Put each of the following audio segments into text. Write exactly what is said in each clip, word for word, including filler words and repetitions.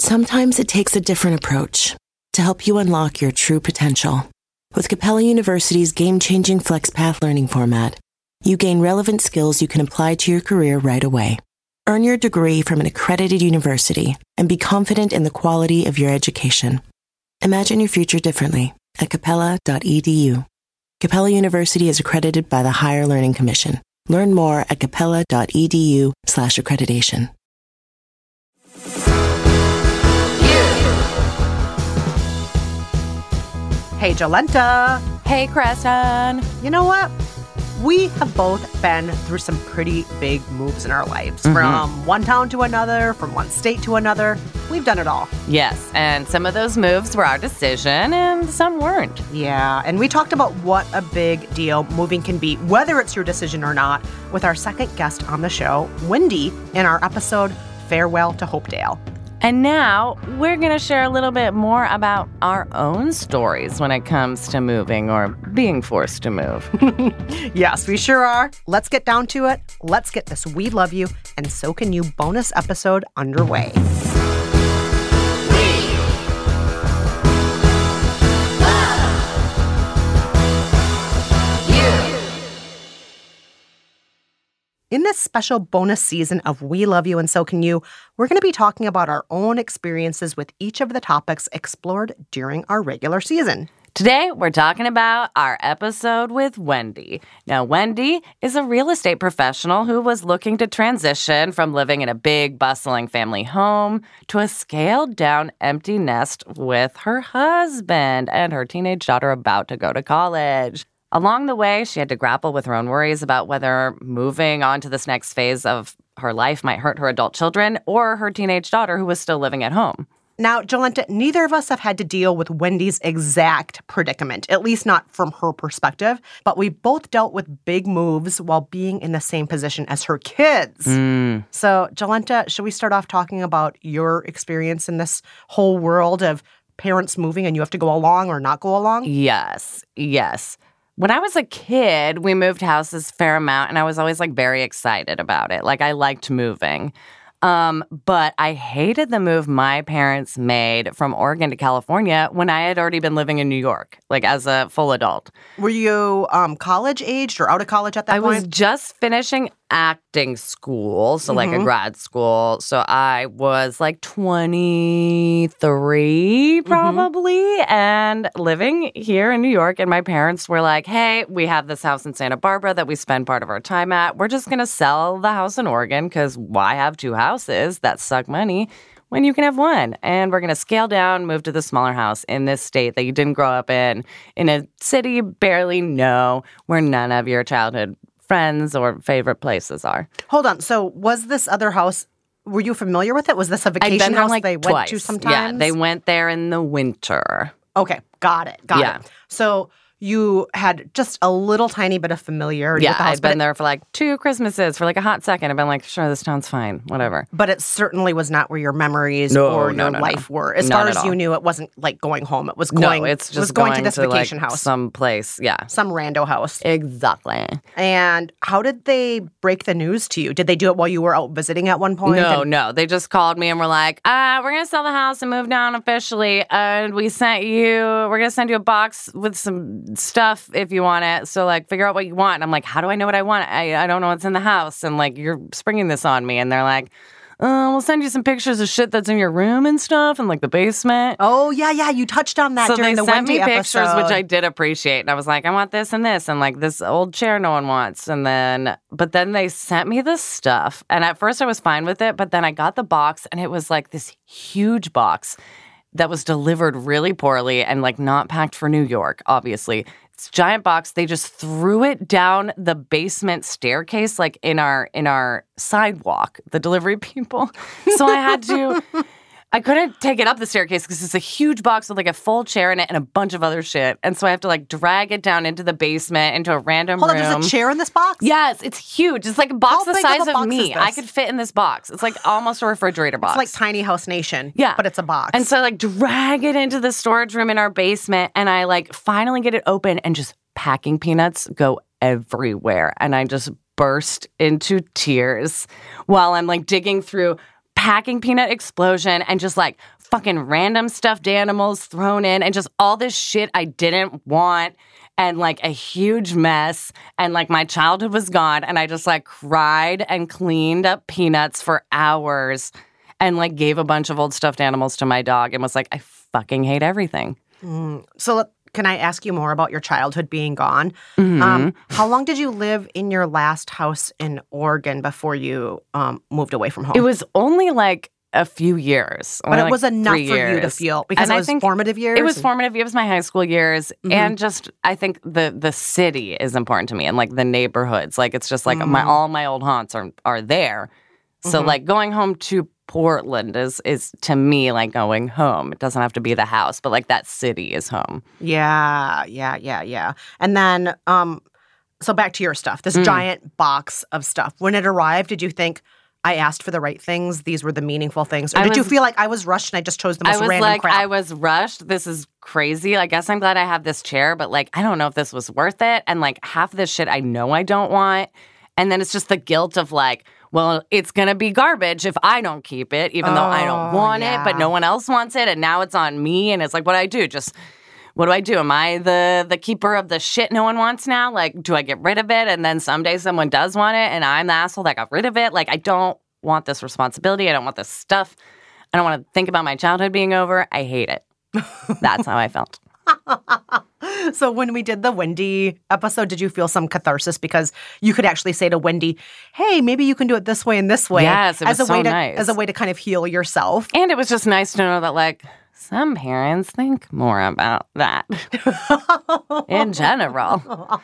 Sometimes it takes a different approach to help you unlock your true potential. With Capella University's game-changing FlexPath learning format, you gain relevant skills you can apply to your career right away. Earn your degree from an accredited university and be confident in the quality of your education. Imagine your future differently at capella dot e d u. Capella University is accredited by the Higher Learning Commission. Learn more at capella dot e d u slash accreditation. Hey, Jolenta. Hey, Kristen. You know what? We have both been through some pretty big moves in our lives. Mm-hmm. From one town to another, from one state to another. We've done it all. Yes, and some of those moves were our decision, and some weren't. Yeah, and we talked about what a big deal moving can be, whether it's your decision or not, with our second guest on the show, Wendy, in our episode, Farewell to Hopedale. And now we're going to share a little bit more about our own stories when it comes to moving or being forced to move. Yes, we sure are. Let's get down to it. Let's get this We Love You and So Can You bonus episode underway. In this special bonus season of We Love You and So Can You, we're going to be talking about our own experiences with each of the topics explored during our regular season. Today, we're talking about our episode with Wendy. Now, Wendy is a real estate professional who was looking to transition from living in a big, bustling family home to a scaled-down empty nest with her husband and her teenage daughter about to go to college. Along the way, she had to grapple with her own worries about whether moving on to this next phase of her life might hurt her adult children or her teenage daughter who was still living at home. Now, Jolenta, neither of us have had to deal with Wendy's exact predicament, at least not from her perspective, but we both dealt with big moves while being in the same position as her kids. Mm. So, Jolenta, should we start off talking about your experience in this whole world of parents moving and you have to go along or not go along? Yes, yes. When I was a kid, we moved houses a fair amount, and I was always, like, very excited about it. Like, I liked moving. Um, but I hated the move my parents made from Oregon to California when I had already been living in New York, like, as a full adult. Were you um, college-aged or out of college at that I point? I was just finishing acting school, so, like, mm-hmm. a grad school. So I was, like, twenty-three, probably, mm-hmm. and living here in New York. And my parents were like, hey, we have this house in Santa Barbara that we spend part of our time at. We're just going to sell the house in Oregon because why have two houses that suck money when you can have one? And we're going to scale down, move to the smaller house in this state that you didn't grow up in, in a city you barely know, where none of your childhood friends or favorite places are. Hold on. So was this other house, were you familiar with it? Was this a vacation I'd been house like they twice. went to sometimes? Yeah, they went there in the winter. Okay, got it, got yeah. it. So you had just a little tiny bit of familiarity yeah, with the house. I'd been it, there for like two Christmases for like a hot second. I've been like, sure, this town's fine, whatever. But it certainly was not where your memories no, or no, your no, life no. were. As Not far at as you all. knew, it wasn't like going home. It was going, no, it's just it was going, going to this to vacation like house. some place, yeah. Some rando house. Exactly. And how did they break the news to you? Did they do it while you were out visiting at one point? No, and- no. They just called me and were like, uh, we're going to sell the house and move down officially. And we sent you, we're going to send you a box with some stuff if you want it. So, like, figure out what you want. And I'm like, how do I know what I want? I, I don't know what's in the house. And, like, you're springing this on me. And they're like, uh, we'll send you some pictures of shit that's in your room and stuff and, like, the basement. Oh, yeah, yeah. You touched on that so during the the Wendy episode. So they sent me pictures, which I did appreciate. And I was like, I want this and this and, like, this old chair no one wants. And then, but then they sent me this stuff. And at first I was fine with it. But then I got the box and it was, like, this huge box that was delivered really poorly and, like, not packed for New York, obviously. It's a giant box. They just threw it down the basement staircase, like in our in our sidewalk, the delivery people. So I had to, I couldn't take it up the staircase because it's a huge box with like a full chair in it and a bunch of other shit. And so I have to like drag it down into the basement, into a random Hold room. on, there's a chair in this box? Yes, it's huge. It's like a box How the big size of a of, box me. is this? I could fit in this box. It's like almost a refrigerator box. It's like Tiny House Nation. Yeah. But it's a box. And so I like drag it into the storage room in our basement and I like finally get it open and just packing peanuts go everywhere. And I just burst into tears while I'm like digging through packing peanut explosion and just like fucking random stuffed animals thrown in and just all this shit I didn't want and like a huge mess. And like my childhood was gone. And I just like cried and cleaned up peanuts for hours and like gave a bunch of old stuffed animals to my dog and was like, I fucking hate everything. Mm. So look, can I ask you more about your childhood being gone? Mm-hmm. Um, how long did you live in your last house in Oregon before you um, moved away from home? It was only like a few years. But it like was enough for years. you to feel, because and it was I think formative years? It was formative years, my high school years. Mm-hmm. And just, I think the the city is important to me and like the neighborhoods. Like it's just like Mm-hmm. my all my old haunts are, are there. So Mm-hmm. like going home to Portland is, is to me like going home. It doesn't have to be the house, but like that city is home. Yeah, yeah, yeah, yeah. And then, um, so back to your stuff, this Mm. giant box of stuff. When it arrived, did you think, I asked for the right things? These were the meaningful things? Or I did you was- feel like I was rushed and I just chose the most I was random like, crap? I was rushed. This is crazy. I guess I'm glad I have this chair, but like, I don't know if this was worth it. And like half of this shit I know I don't want. And then it's just the guilt of like, well, it's going to be garbage if I don't keep it, even though I don't Oh, want yeah. it, but no one else wants it. And now it's on me. And it's like, what do I do? Just, what do I do? Am I the the keeper of the shit no one wants now? Like, do I get rid of it? And then someday someone does want it and I'm the asshole that got rid of it? Like, I don't want this responsibility. I don't want this stuff. I don't want to think about my childhood being over. I hate it. That's how I felt. So when we did the Wendy episode, did you feel some catharsis because you could actually say to Wendy, hey, maybe you can do it this way and this way? Yes, it was as a way so to, nice. As a way to kind of heal yourself. And it was just nice to know that, like, some parents think more about that in general.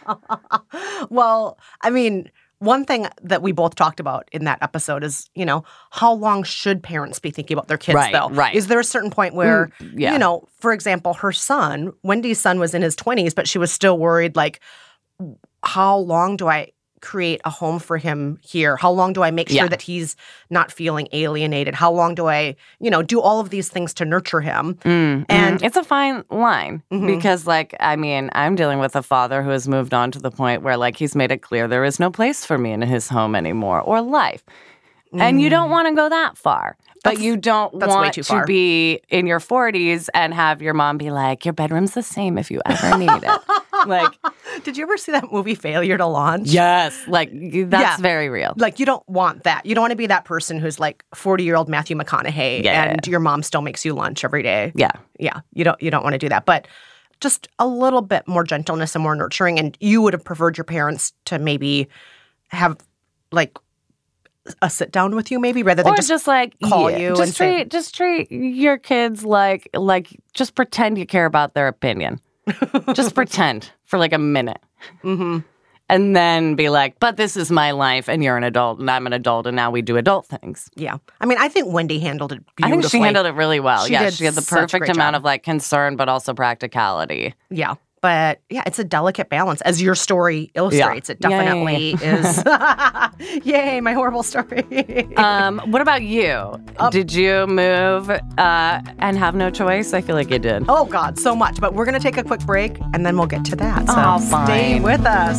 Well, I mean, one thing that we both talked about in that episode is, you know, how long should parents be thinking about their kids, Right, though? right. Is there a certain point where, Mm, yeah. you know, for example, her son, Wendy's son was in his twenties, but she was still worried, like, how long do I create a home for him here? How long do I make sure Yeah. that he's not feeling alienated? How long do I, you know, do all of these things to nurture him? Mm, And- mm. It's a fine line Mhm. because, like, I mean, I'm dealing with a father who has moved on to the point where, like, he's made it clear there is no place for me in his home anymore or life. And you don't want to go that far. But That's- you don't that's way want too to far. be in your forties and have your mom be like, your bedroom's the same if you ever need it. Like, Did you ever see that movie Failure to Launch? yes, like, you- that's Yeah. very real. Like, you don't want that. You don't want to be that person who's like forty-year-old Matthew McConaughey Yeah. and your mom still makes you lunch every day. Yeah. Yeah, you don't you don't want to do that. But just a little bit more gentleness and more nurturing. And you would have preferred your parents to maybe have like a sit down with you, maybe rather than Or just, just, like call yeah, you just and say- treat just treat your kids like like just pretend you care about their opinion. Just pretend for like a minute. Mhm. And then be like, but this is my life and you're an adult and I'm an adult and now we do adult things. Yeah. I mean, I think Wendy handled it I beautifully. think she handled it really well. She yeah, did she had the such a perfect great amount job. of like concern but also practicality. Yeah. But yeah, it's a delicate balance, as your story illustrates. It Yay. definitely is. Yay, my horrible story. Um, what about you? Did you move uh, and have no choice? I feel like you did. Oh, God, so much. But we're going to take a quick break, and then we'll get to that. So Oh, stay fine. with us.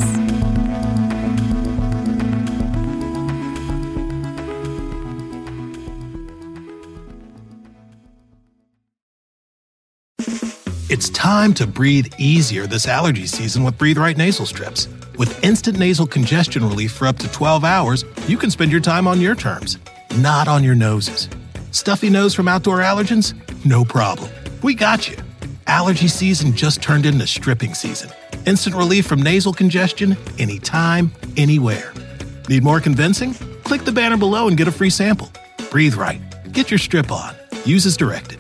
It's time to breathe easier this allergy season with Breathe Right nasal strips. With instant nasal congestion relief for up to twelve hours, you can spend your time on your terms, not on your noses. Stuffy nose from outdoor allergens? No problem. We got you. Allergy season just turned into stripping season. Instant relief from nasal congestion anytime, anywhere. Need more convincing? Click the banner below and get a free sample. Breathe Right. Get your strip on. Use as directed.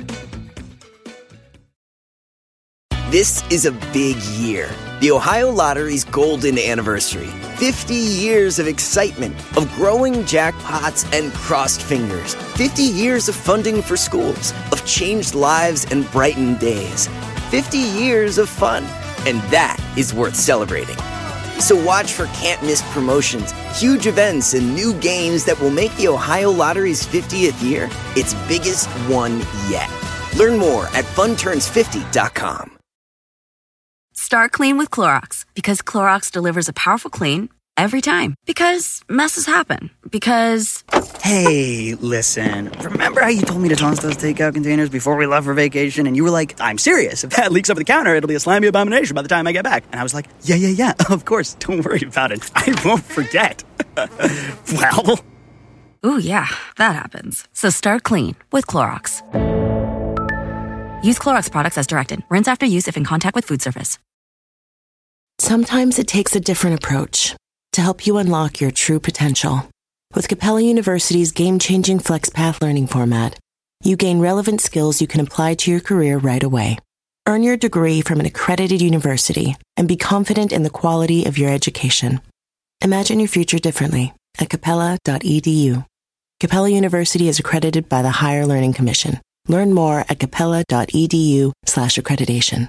This is a big year. The Ohio Lottery's golden anniversary. fifty years of excitement, of growing jackpots and crossed fingers. fifty years of funding for schools, of changed lives and brightened days. fifty years of fun. And that is worth celebrating. So watch for can't-miss promotions, huge events, and new games that will make the Ohio Lottery's fiftieth year its biggest one yet. Learn more at fun turns fifty dot com. Start clean with Clorox because Clorox delivers a powerful clean Every time. Because messes happen. Because... Hey, listen. Remember how you told me to toss those takeout containers before we left for vacation? And you were like, I'm serious. If that leaks over the counter, it'll be a slimy abomination by the time I get back. And I was like, yeah, yeah, yeah. Of course. Don't worry about it. I won't forget. Well... Ooh, yeah. That happens. So start clean with Clorox. Use Clorox products as directed. Rinse after use if in contact with food surface. Sometimes it takes a different approach to help you unlock your true potential. With Capella University's game-changing FlexPath learning format, you gain relevant skills you can apply to your career right away. Earn your degree from an accredited university and be confident in the quality of your education. Imagine your future differently at capella dot e d u. Capella University is accredited by the Higher Learning Commission. Learn more at capella dot e d u slash accreditation.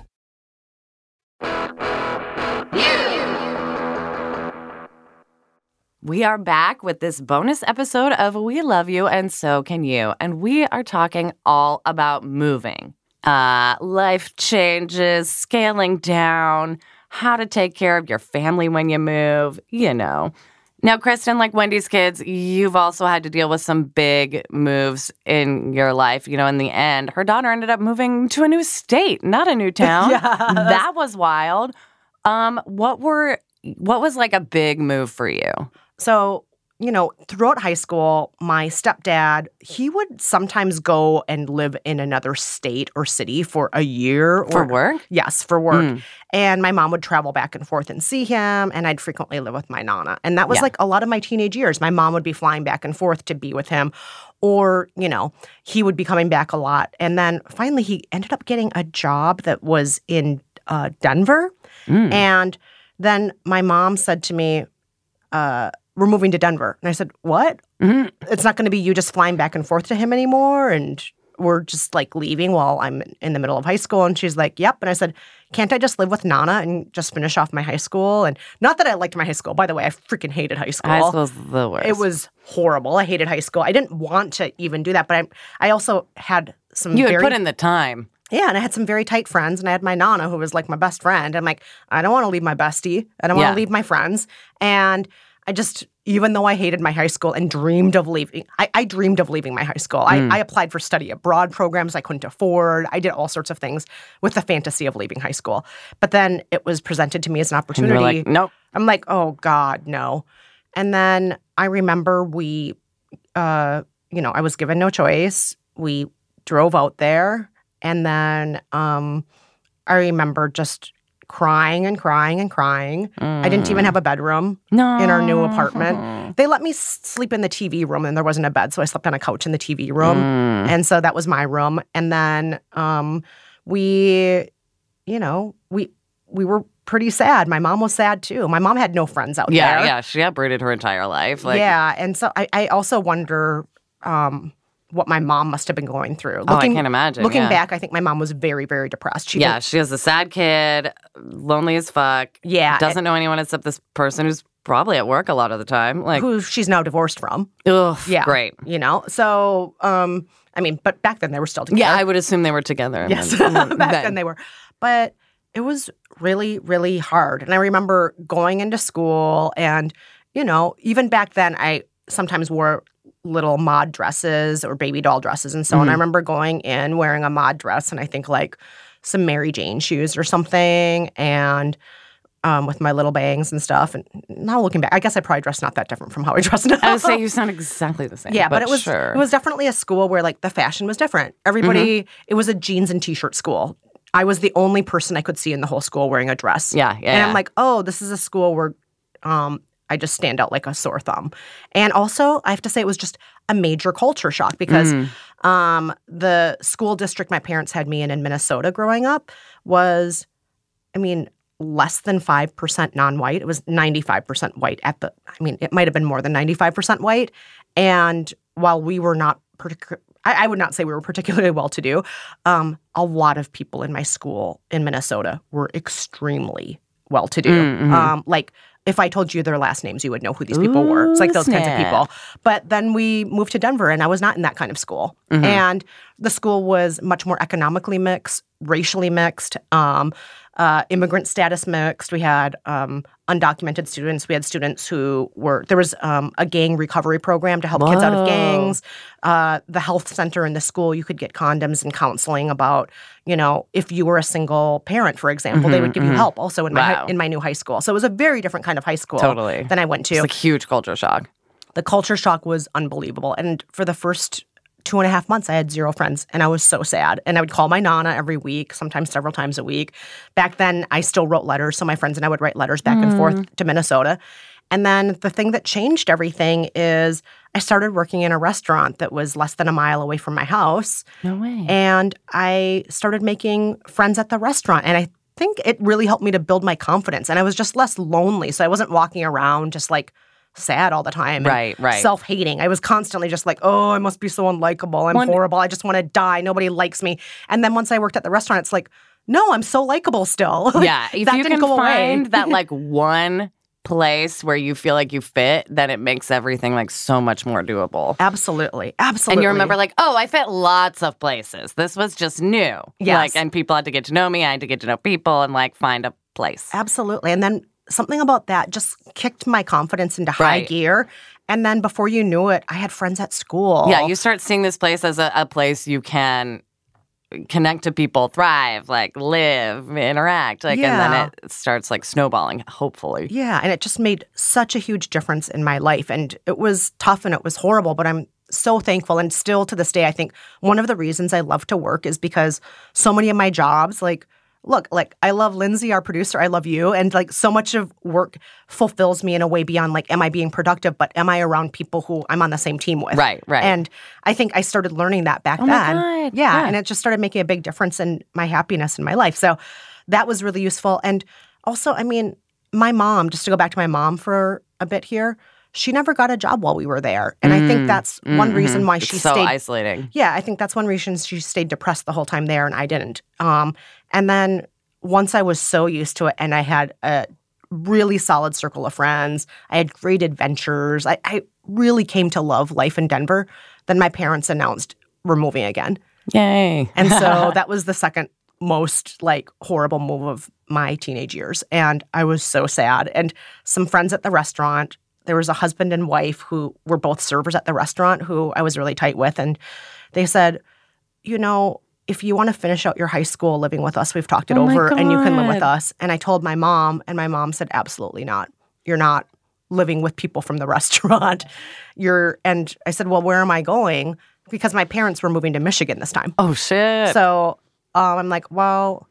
We are back with this bonus episode of We Love You and So Can You. And we are talking all about moving. Uh, life changes, scaling down, how to take care of your family when you move, you know. Now, Kristen, like Wendy's kids, you've also had to deal with some big moves in your life. You know, in the end, her daughter ended up moving to a new state, not a new town. Yeah. That was wild. Um, what were, what was like a big move for you? So, you know, throughout high school, my stepdad, he would sometimes go and live in another state or city for a year. Or, For work? Yes, for work. Mm. And my mom would travel back and forth and see him, and I'd frequently live with my Nana. And that was Yeah. like a lot of my teenage years. My mom would be flying back and forth to be with him, or, you know, he would be coming back a lot. And then finally he ended up getting a job that was in uh, Denver. Mm. And then my mom said to me, uh, we're moving to Denver. And I said, what? Mm-hmm. It's not going to be you just flying back and forth to him anymore, and we're just like leaving while I'm in the middle of high school. And she's like, yep. And I said, can't I just live with Nana and just finish off my high school? And not that I liked my high school. By the way, I freaking hated high school. High school's the worst. It was horrible. I hated high school. I didn't want to even do that, but I I also had some You had very... put in the time. Yeah, and I had some very tight friends, and I had my Nana, who was like my best friend. I'm like, I don't want to leave my bestie. I don't want Yeah. to leave my friends. And I just, even though I hated my high school and dreamed of leaving, I, I dreamed of leaving my high school. Mm. I, I applied for study abroad programs I couldn't afford. I did all sorts of things with the fantasy of leaving high school. But then it was presented to me as an And opportunity. you're like, nope. I'm like, oh, God, no. And then I remember we, uh, you know, I was given no choice. We drove out there. And then um, I remember just crying and crying and crying. Mm. I didn't even have a bedroom No. in our new apartment. They let me s- sleep in the T V room, and there wasn't a bed, so I slept on a couch in the T V room. Mm. And so that was my room. And then um, we, you know, we we were pretty sad. My mom was sad too. My mom had no friends out Yeah, there. yeah. She uprooted her entire life. Like, yeah, and so I, I also wonder um, what my mom must have been going through. Oh, I can't imagine, Looking yeah. back, I think my mom was very, very depressed. She yeah, didn't- she has a sad kid, lonely as fuck. Yeah, Doesn't know anyone except this person who's probably at work a lot of the time. Like, who she's now divorced from. ugh, Yeah, great. You know, so um, I mean, but back then they were still together. Yeah, I would assume they were together. and Yes, then- back then- then they were. But it was really, really hard. And I remember going into school and, you know, even back then I sometimes wore little mod dresses or baby doll dresses and so on. Mhm. I remember going in wearing a mod dress and I think like some Mary Jane shoes or something and um, with my little bangs and stuff. And now looking back, I guess I probably dressed not that different from how I dress now. I would say you sound exactly the same. Yeah, but, it was sure. it was definitely a school where like the fashion was different. Everybody, Mm-hmm. it was a jeans and t-shirt school. I was the only person I could see in the whole school wearing a dress. Yeah, yeah. And yeah. I'm like, oh, this is a school where um, I just stand out like a sore thumb. And also, I have to say it was just a major culture shock because Mm. um, the school district my parents had me in in Minnesota growing up was, I mean, less than five percent non-white. It was ninety-five percent white at the, I mean, it might have been more than ninety-five percent white. And while we were not particular, I, I would not say we were particularly well-to-do, um, a lot of people in my school in Minnesota were extremely well-to-do. Mm-hmm. Um, like, if I told you their last names, you would know who these people were. It's like those kinds of snap. people. But then we moved to Denver, and I was not in that kind of school. Mm-hmm. And the school was much more economically mixed, racially mixed, um, uh, immigrant status mixed. We had um, undocumented students. We had students who were, there was um, a gang recovery program to help Whoa. kids out of gangs. Uh, the health center in the school, you could get condoms and counseling about, you know, if you were a single parent, for example, Mm-hmm, they would give mm-hmm. you help also in my Wow. hi- in my new high school. So it was a very different kind of high school Totally. than I went to. It's like huge culture shock. The culture shock was unbelievable. And for the first two and a half months, I had zero friends, and I was so sad. And I would call my Nana every week, sometimes several times a week. Back then, I still wrote letters, so my friends and I would write letters back and forth to Minnesota. And then the thing that changed everything is I started working in a restaurant that was less than a mile away from my house. No way. And I started making friends at the restaurant. And I think it really helped me to build my confidence. And I was just less lonely. So I wasn't walking around just like sad all the time. and Right, right. Self-hating. I was constantly just like, oh, I must be so unlikable. I'm One- horrible. I just want to die. Nobody likes me. And then once I worked at the restaurant, it's like, no, I'm so likable still. Like, Yeah. If that you didn't can go find away. that like one place where you feel like you fit, then it makes everything like so much more doable. Absolutely. Absolutely. And you remember like, oh, I fit lots of places. This was just new. Yes. Like, and people had to get to know me. I had to get to know people and like find a place. Absolutely. And then something about that just kicked my confidence into high Right. gear. And then before you knew it, I had friends at school. Yeah, you start seeing this place as a, a place you can connect to people, thrive, like live, interact, like, Yeah. and then it starts like snowballing, hopefully. Yeah, and it just made such a huge difference in my life. And it was tough and it was horrible, but I'm so thankful. And still to this day, I think one of the reasons I love to work is because so many of my jobs, like, look, like I love Lindsay, our producer, I love you. And like so much of work fulfills me in a way beyond like, am I being productive, but am I around people who I'm on the same team with? Right, right. And I think I started learning that back Oh my then. God, Yeah, yeah. and it just started making a big difference in my happiness in my life. So that was really useful. And also, I mean, my mom, just to go back to my mom for a bit here, she never got a job while we were there. And I think that's one reason why It's she so stayed. isolating. Yeah, I think that's one reason she stayed depressed the whole time there and I didn't. Um, and then once I was so used to it and I had a really solid circle of friends, I had great adventures, I, I really came to love life in Denver, then my parents announced we're moving again. Yay. And so that was the second most like horrible move of my teenage years. And I was so sad. And some friends at the restaurant, there was a husband and wife who were both servers at the restaurant who I was really tight with. And they said, you know, if you want to finish out your high school living with us, we've talked it Oh my over and you can live with God. us. And I told my mom, and my mom said, absolutely not. You're not living with people from the restaurant. You're, and I said, well, where am I going? Because my parents were moving to Michigan this time. Oh, shit. So um, I'm like, well,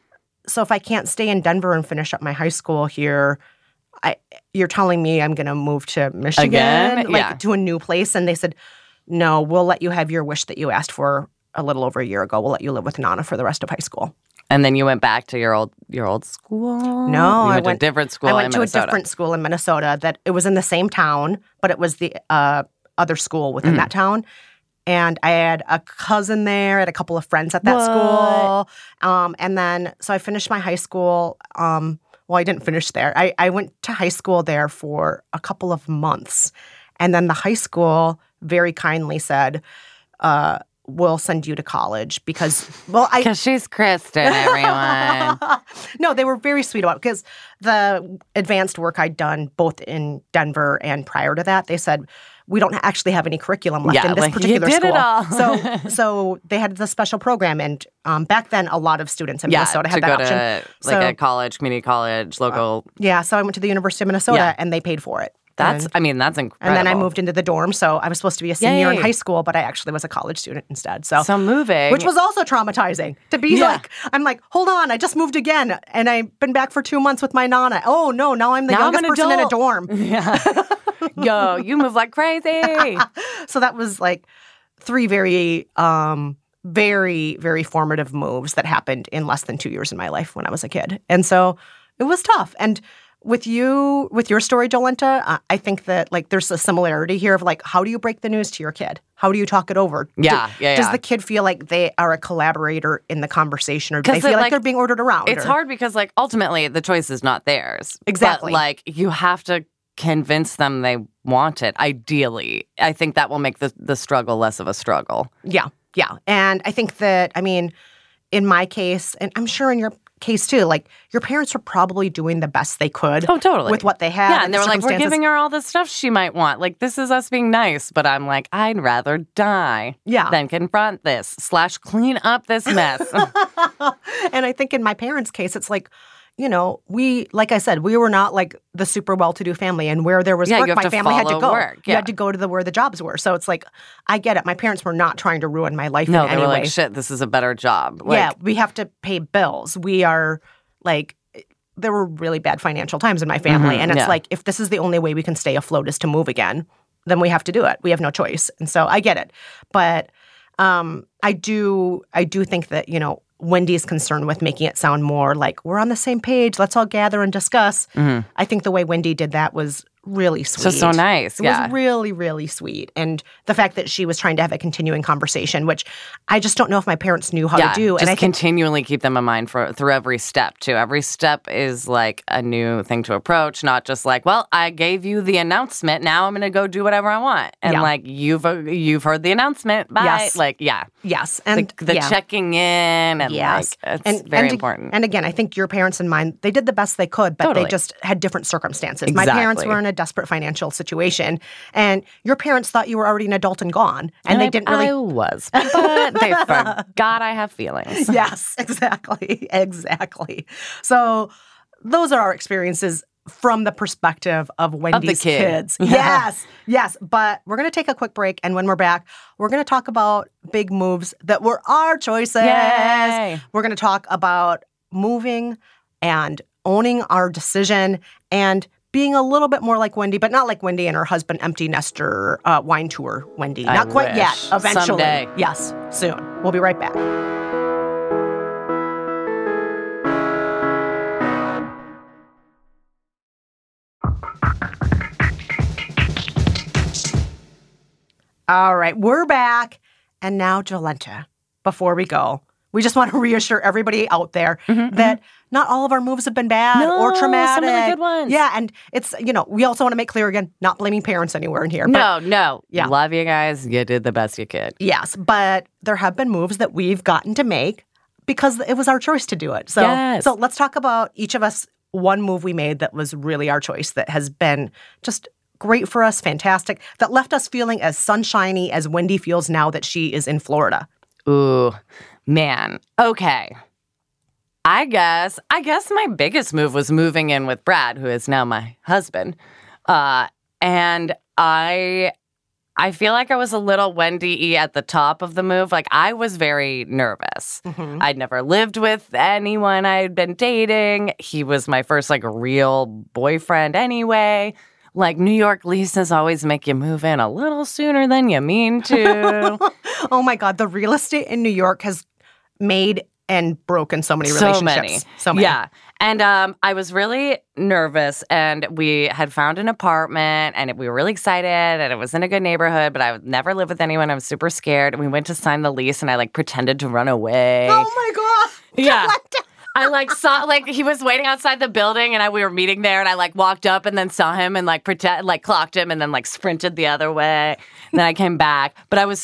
so if I can't stay in Denver and finish up my high school here, I, you're telling me I'm going to move to Michigan, Again? like Yeah. to a new place? And they said, no, we'll let you have your wish that you asked for a little over a year ago. We'll let you live with Nana for the rest of high school. And then you went back to your old your old school? No, you I went, went to a different school I went in to Minnesota. a different school in Minnesota that it was in the same town, but it was the uh, other school within Mm. that town. And I had a cousin there, I had a couple of friends at that What? school. Um, and then, so I finished my high school. Um, well, I didn't finish there. I, I went to high school there for a couple of months. And then the high school very kindly said, uh, we'll send you to college because, well, I... Because she's Kristen, everyone. No, they were very sweet about it because the advanced work I'd done both in Denver and prior to that, they said, we don't actually have any curriculum left Yeah, in this like, you particular did it school. all. so so they had the special program. And um, back then, a lot of students in yeah, Minnesota to had go that option. to like So- a college, community college, local. Yeah, so I went to the University of Minnesota Yeah. and they paid for it. That's, and, I mean, that's incredible. and then I moved into the dorm. So I was supposed to be a senior Yay. in high school, but I actually was a college student instead. So, So moving. which was also traumatizing to be Yeah. like, I'm like, hold on, I just moved again. And I've been back for two months with my Nana. Oh, no, now I'm the Now I'm youngest an person in a adult. dorm. Yeah. Yo, you move like crazy. So that was like three very, um, very, very formative moves that happened in less than two years in my life when I was a kid. And so it was tough. And with you, with your story, Jolenta, uh, I think that like there's a similarity here of like, how do you break the news to your kid? How do you talk it over? Yeah, Do- yeah, Does yeah. the kid feel like they are a collaborator in the conversation, or do 'Cause they it, feel like, like, they're being ordered around? It's or- hard because, like, ultimately the choice is not theirs. Exactly. But, like, you have to convince them they want it, ideally. I think that will make the, the struggle less of a struggle. Yeah, yeah. And I think that, I mean, in my case, and I'm sure in your case too, like your parents were probably doing the best they could. Oh, totally. With what they had. Yeah, and they the were like, we're circumstances. giving her all the stuff she might want. Like, this is us being nice. But I'm like, I'd rather die Yeah. than confront this slash clean up this mess. And I think in my parents' case, it's like, you know, we, like I said, we were not like the super well-to-do family, and where there was Yeah, work, you have my to family had to follow go. work, You yeah. had to go to the where the jobs were. So it's like, I get it. My parents were not trying to ruin my life No, in they any were way. like, shit, this is a better job. Like, yeah, we have to pay bills. We are like, there were really bad financial times in my family, Mhm, and it's yeah. like, if this is the only way we can stay afloat is to move again, then we have to do it. We have no choice, and so I get it. But um, I do, I do think that you know. Wendy's concerned with making it sound more like we're on the same page. Let's all gather and discuss. Mm-hmm. I think the way Wendy did that was really sweet. So, so nice, It yeah. was really, really sweet. And the fact that she was trying to have a continuing conversation, which I just don't know if my parents knew how yeah, to do. just and I think continually keep them in mind for through every step, too. Every step is like a new thing to approach, not just like, well, I gave you the announcement. Now I'm going to go do whatever I want. And Yeah. like, you've uh, you've heard the announcement. Bye. Yes. Like, yeah. yes, The, and the yeah. checking in and Yes. like, it's and, very and, important. And again, I think your parents and mine, they did the best they could, but Totally. they just had different circumstances. My parents Exactly. were in a desperate financial situation, and your parents thought you were already an adult and gone, and, they I- didn't really. I was, but they forgot I have feelings. Yes, exactly, exactly. So those are our experiences from the perspective of Wendy's kid. kids. Yeah. Yes, yes. But we're going to take a quick break, and when we're back, we're going to talk about big moves that were our choices. Yay. We're going to talk about moving and owning our decision and being a little bit more like Wendy, but not like Wendy and her husband, empty nester uh, wine tour Wendy. I Not quite wish. yet. Eventually. Someday. Yes, soon. We'll be right back. All right, we're back. And now, Jolenta, before we go, we just want to reassure everybody out there that not all of our moves have been bad No, or traumatic. some of the good ones. Yeah, and it's, you know, we also want to make clear again, not blaming parents anywhere in here. No, but- no. Yeah. Love you guys. You did the best you could. Yes, but there have been moves that we've gotten to make because it was our choice to do it. So, Yes. so let's talk about each of us one move we made that was really our choice that has been just great for us, fantastic, that left us feeling as sunshiny as Wendy feels now that she is in Florida. Ooh, man. Okay. I guess, I guess my biggest move was moving in with Brad, who is now my husband. Uh, and I, I feel like I was a little Wendy-y at the top of the move. Like, I was very nervous. Mm-hmm. I'd never lived with anyone I had been dating. He was my first, like, real boyfriend anyway. Like, New York leases always make you move in a little sooner than you mean to. Oh my God, the real estate in New York has made and broken so many So relationships. many. So many. Yeah. And um, I was really nervous, and we had found an apartment, and it, we were really excited, and it was in a good neighborhood, but I would never live with anyone. I was super scared. And we went to sign the lease, and I, like, pretended to run away. Oh my God. Yeah. Jolenta. I like saw like he was waiting outside the building and I we were meeting there and I like walked up and then saw him and like pretend like clocked him and then like sprinted the other way. And then I came back, but I was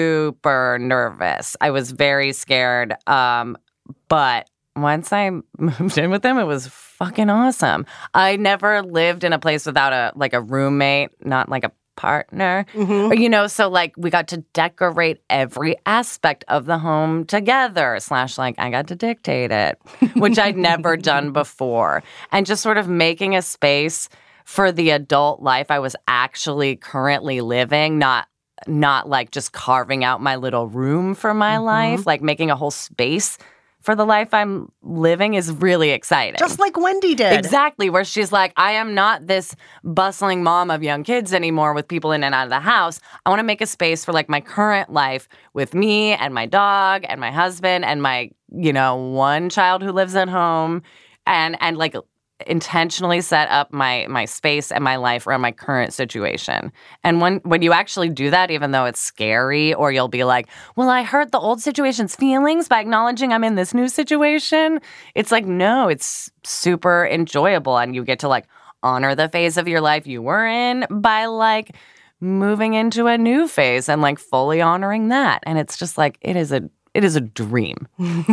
super nervous. I was very scared. Um, but once I moved in with him, it was fucking awesome. I never lived in a place without a like a roommate, not like a partner. Mm-hmm. Or, you know, so like we got to decorate every aspect of the home together, slash like I got to dictate it, which I'd never done before. And just sort of making a space for the adult life I was actually currently living, not not like just carving out my little room for my Mm-hmm. life, like making a whole space for the life I'm living is really exciting. Just like Wendy did. Exactly, where she's like, I am not this bustling mom of young kids anymore with people in and out of the house. I want to make a space for like my current life with me and my dog and my husband and my, you know, one child who lives at home and and like intentionally set up my my space and my life around my current situation. And when when you actually do that, even though it's scary, or you'll be like, well, I hurt the old situation's feelings by acknowledging I'm in this new situation. It's like, no, it's super enjoyable. And you get to like honor the phase of your life you were in by like moving into a new phase and like fully honoring that. And it's just like, it is a It is a dream.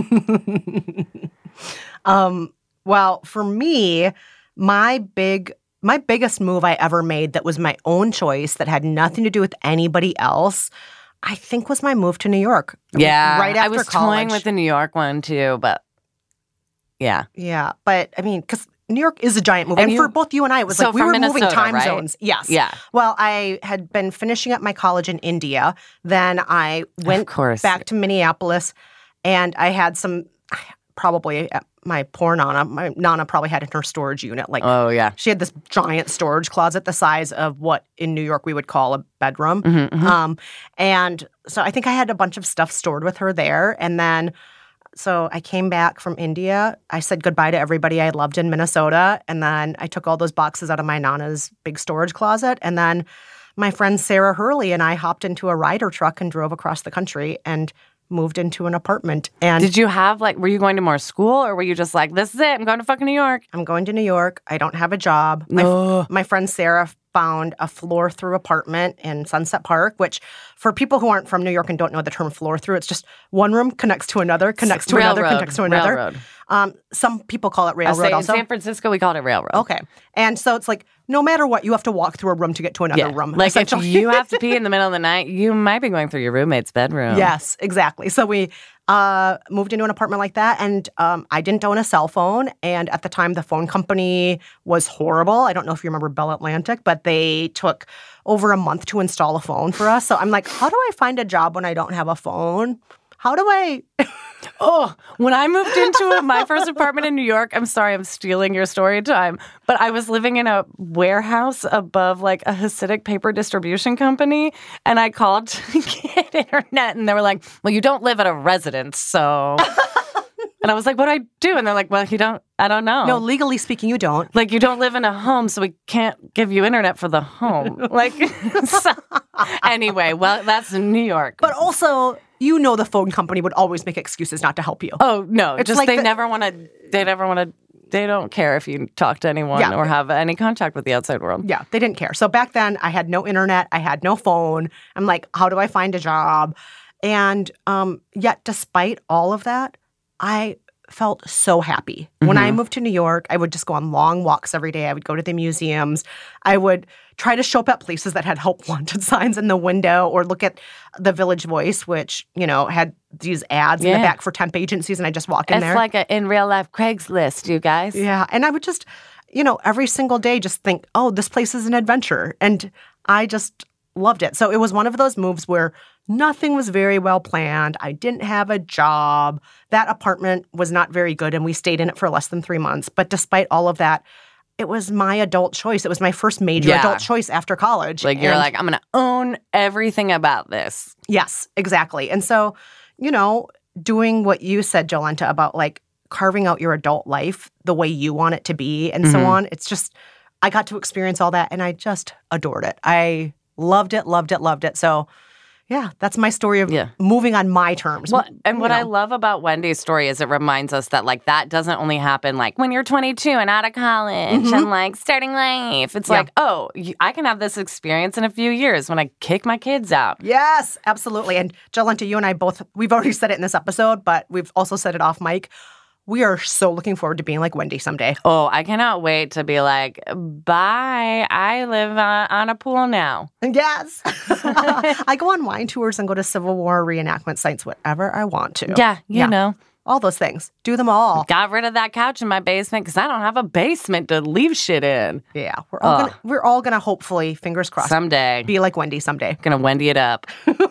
um, well, for me, my big my biggest move I ever made that was my own choice that had nothing to do with anybody else, I think was my move to New York. Yeah. Right after I was college. toying with the New York one too, but yeah. Yeah. But I mean, because New York is a giant move. And, And you- for both you and I, it was so like we from were moving Minnesota, time right? zones. Yes. Yeah. Well, I had been finishing up my college in India. Then I went course. back to Minneapolis, and I had some, probably uh, my poor Nana, my Nana probably had in her storage unit. Like, Oh, yeah. she had this giant storage closet the size of what in New York we would call a bedroom. Mhm, mhm. Um, and so I think I had a bunch of stuff stored with her there. And then so I came back from India. I said goodbye to everybody I loved in Minnesota. And then I took all those boxes out of my Nana's big storage closet. And then my friend Sarah Hurley and I hopped into a Ryder truck and drove across the country and moved into an apartment. And Did you have, like, were you going to more school or were you just like, this is it, I'm going to fucking New York? I'm going to New York. I don't have a job. My, No. my friend Sarah found a floor-through apartment in Sunset Park, which for people who aren't from New York and don't know the term floor-through, it's just one room connects to another, connects to another, Railroad. connects to another. Railroad. Um, some people call it I railroad say in also. San Francisco, we called it railroad. Okay. And so it's like, no matter what, you have to walk through a room to get to another Yeah. room. Like, if essentially. you have to pee in the middle of the night, you might be going through your roommate's bedroom. Yes, exactly. So we uh, moved into an apartment like that, and um, I didn't own a cell phone. And at the time, the phone company was horrible. I don't know if you remember Bell Atlantic, but they took over a month to install a phone for us. So I'm like, how do I find a job when I don't have a phone? How do I? Oh, when I moved into my first apartment in New York, I'm sorry, I'm stealing your story time, but I was living in a warehouse above like a Hasidic paper distribution company, and I called to get internet, and they were like, well, you don't live at a residence, so... And I was like, what do I do? And they're like, well, you don't, I don't know. No, legally speaking, you don't. Like, you don't live in a home, so we can't give you internet for the home. Like, so, anyway, well, that's New York. But also, you know the phone company would always make excuses not to help you. Oh, no, It's just like they the- never want to, they never want to, they don't care if you talk to anyone Yeah. or have any contact with the outside world. Yeah, they didn't care. So back then, I had no internet. I had no phone. I'm like, how do I find a job? And um, yet, despite all of that, I felt so happy. When I moved to New York, I would just go on long walks every day. I would go to the museums. I would try to show up at places that had help wanted signs in the window, or look at the Village Voice, which, you know, had these ads in Yeah. the back for temp agencies, and I just walk in It's there. like a in real life Craigslist, you guys. Yeah. And I would just, you know, every single day just think, oh, this place is an adventure. And I just loved it. So it was one of those moves where nothing was very well planned. I didn't have a job. That apartment was not very good, and we stayed in it for less than three months. But despite all of that, it was my adult choice. It was my first major Yeah. adult choice after college. Like, you're And- like, I'm going to own everything about this. Yes, exactly. And so, you know, doing what you said, Jolenta, about like carving out your adult life the way you want it to be and so Mhm. on. It's just, I got to experience all that, and I just adored it. I loved it, loved it, loved it. So, yeah, that's my story of Yeah. moving on my terms. Well, and You what I know. love about Wendy's story is it reminds us that, like, that doesn't only happen, like, when you're twenty-two and out of college Mhm. and, like, starting life. It's Yeah. like, oh, y- I can have this experience in a few years when I kick my kids out. Yes, absolutely. And Jolenta, you and I both, we've already said it in this episode, but we've also said it off mic. We are so looking forward to being like Wendy someday. Oh, I cannot wait to be like, bye, I live uh, on a pool now. Yes. I go on wine tours and go to Civil War reenactment sites, whatever I want to. Yeah, you Yeah. know. All those things. Do them all. Got rid of that couch in my basement because I don't have a basement to leave shit in. Yeah. We're all Ugh. gonna we're all gonna hopefully, fingers crossed, Someday. be like Wendy someday. Gonna Wendy it up.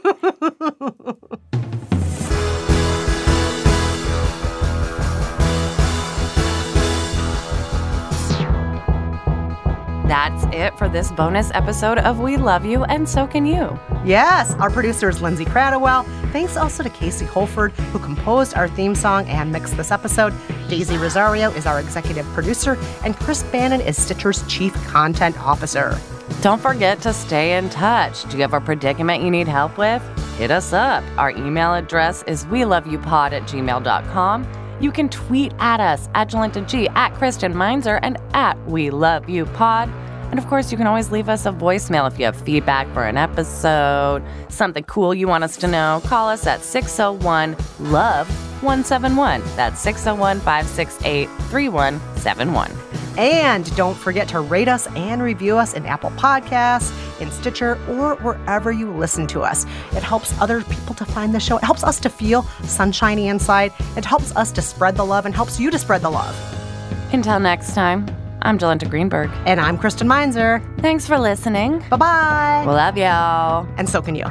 That's it for this bonus episode of We Love You and So Can You. Yes, our producer is Lindsay Cradwell. Thanks also to Casey Holford, who composed our theme song and mixed this episode. Daisy Rosario is our executive producer, and Chris Bannon is Stitcher's chief content officer. Don't forget to stay in touch. Do you have a predicament you need help with? Hit us up. Our email address is we love you pod at gmail dot com. You can tweet at us at Jolenta G, at Kristen Meinzer, and at We Love You Pod. And of course, you can always leave us a voicemail if you have feedback for an episode, something cool you want us to know. Call us at six oh one, love one seven one. That's six oh one, five six eight, three one seven one. And don't forget to rate us and review us in Apple Podcasts, in Stitcher, or wherever you listen to us. It helps other people to find the show. It helps us to feel sunshiny inside. It helps us to spread the love and helps you to spread the love. Until next time, I'm Jolenta Greenberg. And I'm Kristen Meinzer. Thanks for listening. Bye-bye. We love y'all. And so can you.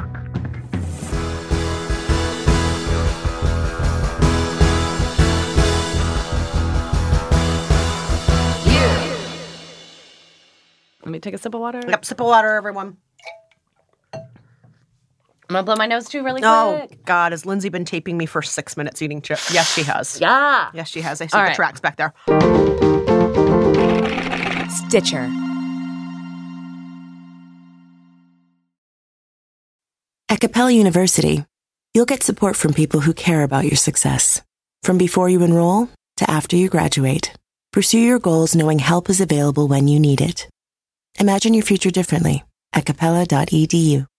Let me take a sip of water. Yep, sip of water, everyone. I'm gonna blow my nose too really quick. Oh, God, has Lindsay been taping me for six minutes eating chips? Yes, she has. Yeah. Yes, she has. I see All the right. tracks back there. Stitcher. At Capella University, you'll get support from people who care about your success. From before you enroll to after you graduate, pursue your goals knowing help is available when you need it. Imagine your future differently at capella dot e d u.